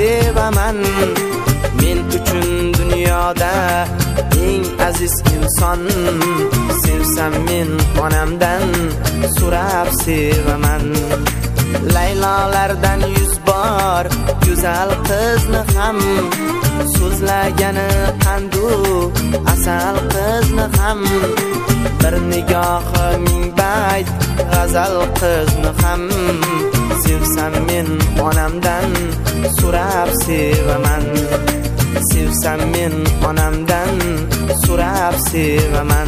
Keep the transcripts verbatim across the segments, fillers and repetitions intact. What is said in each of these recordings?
sevaman. Men uchun dunyoda eng aziz inson. Sevsam men onamdan so'rab sevaman. Laylolardan yuz bor go'zal qizni ham, so'zlagani qandu asal qizni ham, bir nigohi ming bayt g'azal qizni ham. Sevsam men onamdan so'rab sevaman. Sevsam men onamdan so'rab sevaman.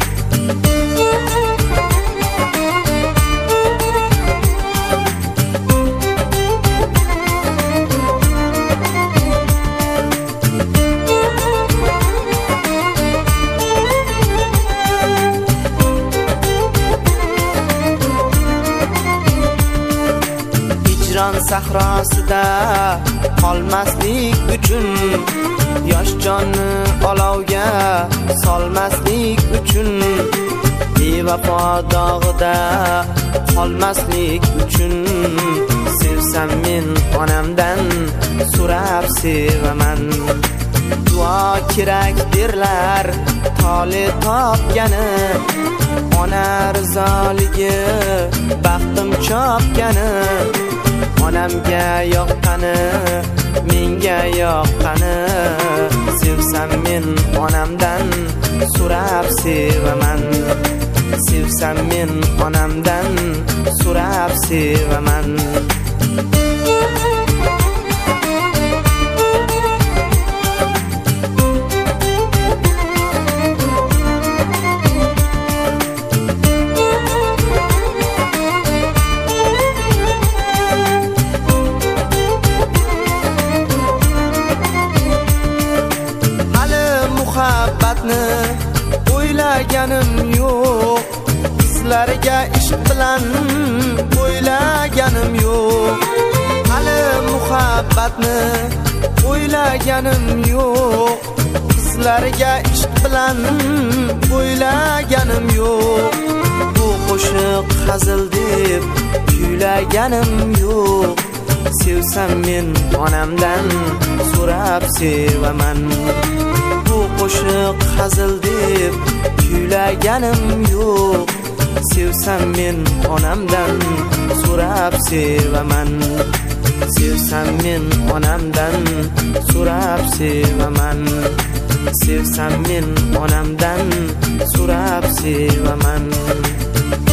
Hijron sahrosida qolmaslik uchun, yosh jonni olovga solmaslik uchun, bevafo dog'ida qolmaslik uchun. Sevsam men onamdan so'rab sevaman. Duo kerak derlar tole topgani, ona rizoligi baxtim chopgani. Onamga yoqqani, menga yoqqani. Sevsam men onamdan so'rab sevaman. Sevsam men onamdan so'rab sevaman. Muhabbatni o'ylaganim yo'q, sizlarga ishq bilan o'ylaganim yo'q. Hali muhabbatni o'ylaganim yo'q, sizlarga ishq bilan o'ylaganim yo'q. Bu qo'shiq hazil deb kuylaganim yo'q. Sevsam men onamdan so'rab sevaman. Bu qo'shiq hazil deb kuylaganim yo'q. Sevsam men onamdan so'rab sevaman. Sevsam men onamdan so'rab sevaman. Sevsam men onamdan so'rab sevaman.